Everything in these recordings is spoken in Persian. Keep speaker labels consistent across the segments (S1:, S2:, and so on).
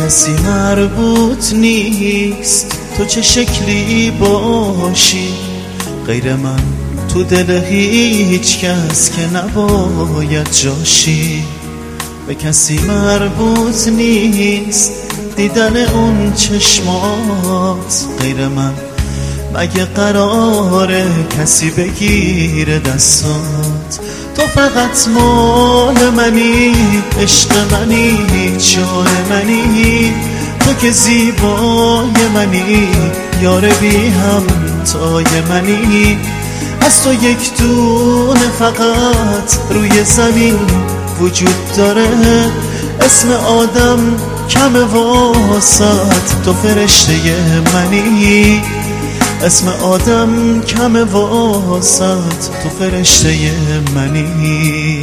S1: کسی مربوط نیست تو چه شکلی باشی غیر من تو دل هیچ کس که نباید جاشی. به کسی مربوط نیست دیدن اون چشمات غیر من مگه قراره کسی بگیره دستات. تو فقط مال منی، عشق منی، جان منی، تو که زیبای منی، یار بی همتای منی. از تو یک دونه فقط روی زمین وجود داره، اسم آدم کم واسط تو فرشته منی. اسم آدم کم واسط تو فرشته منی.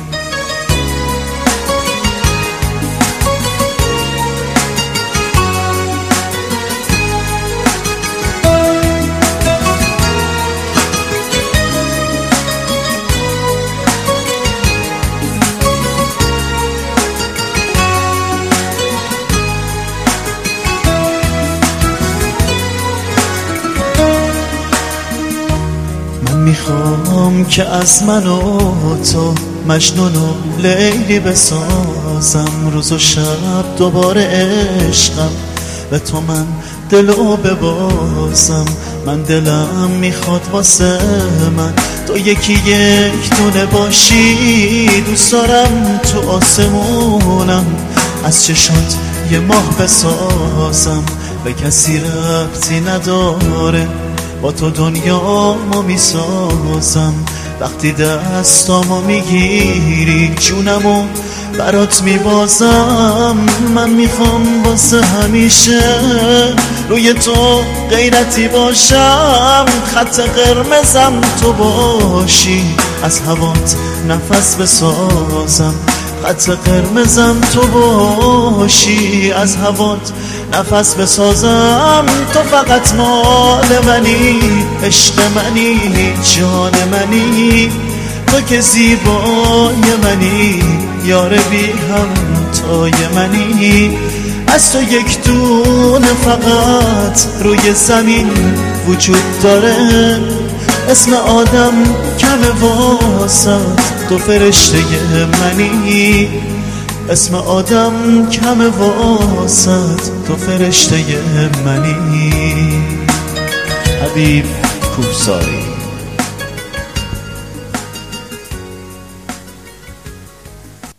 S1: میخوام که از من و تو مجنون و لیلی بسازم، روز و شب دوباره عشقم به تو من دلو ببازم. من دلم میخواد واسه من تو یکی یک دونه باشی، دوست دارم تو آسمونم از چشات یه ماه بسازم. به کسی ربطی نداره با تو دنیامو میسازم، وقتی دستامو میگیری جونمو برات میبازم. من میخوام واسه همیشه روی تو غیرتی باشم، خط قرمزم تو باشی از هوات نفس بسازم. خط قرمزم تو باشی از هوات نفس بسازم. تو فقط مال منی، عشق منی، جان منی، تو که زیبای منی، یار بی همتای منی. از تو یک دونه فقط روی زمین وجود داره، اسم آدم کم واسط تو فرشته منی. اسم آدم کم واسط تو فرشته منی. حبیب کوهساری.